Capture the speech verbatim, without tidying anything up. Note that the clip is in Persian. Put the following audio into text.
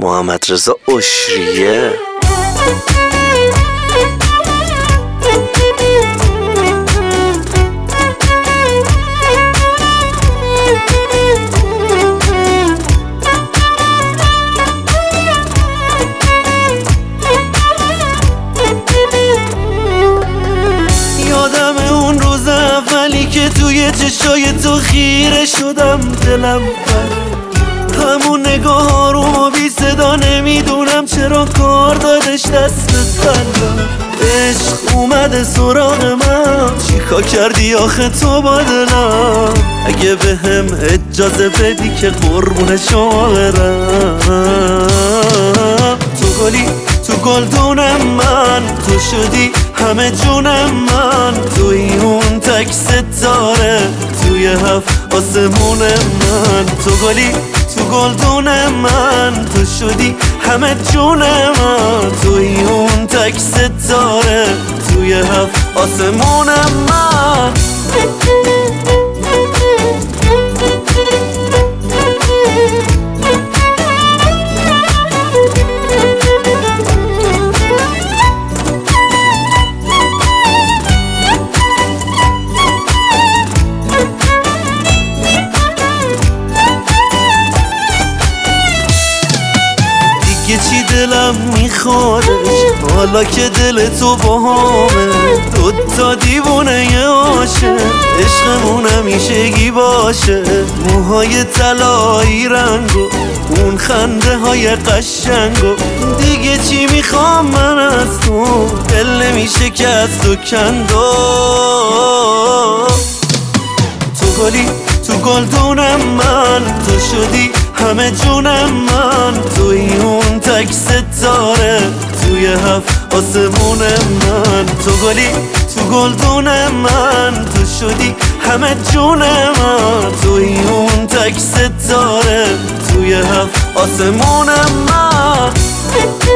محمد رضا عشریه. یادم اون روز اولی که توی چشای تو خیره شدم، دلم بر همون نگاه آروم و بی صدا، نمیدونم چرا کار دادش دست قلبم. عشق اومده سراغ من، چیکار کردی آخه تو با دلم؟ اگه به هم اجازه بدی که قربون شما برم. تو گلی تو گلدونم من، تو شدی همه جونم من، توی اون تک ستاره توی هفت آسمون من. تو گلی تو گلدون من، تو شدی همه جون من، توی اون تک ستاره توی هفت آسمون من. دیگه چی دلم میخوادش حالا که دل تو با همه، دوتا دیوونه عاشق، عشقمون همیشگی باشه. موهای طلایی رنگو اون خنده های قشنگو، دیگه چی میخوام من از تو، دل نمیشه که از تو کندو. تو گلی تو گلدونم من، تو شدی همه جونم من، توی اون تک ستاره توی هفت آسمون من. تو گلی تو گلدون من، تو شدی همه جون من، توی اون تک ستاره توی هفت آسمون من.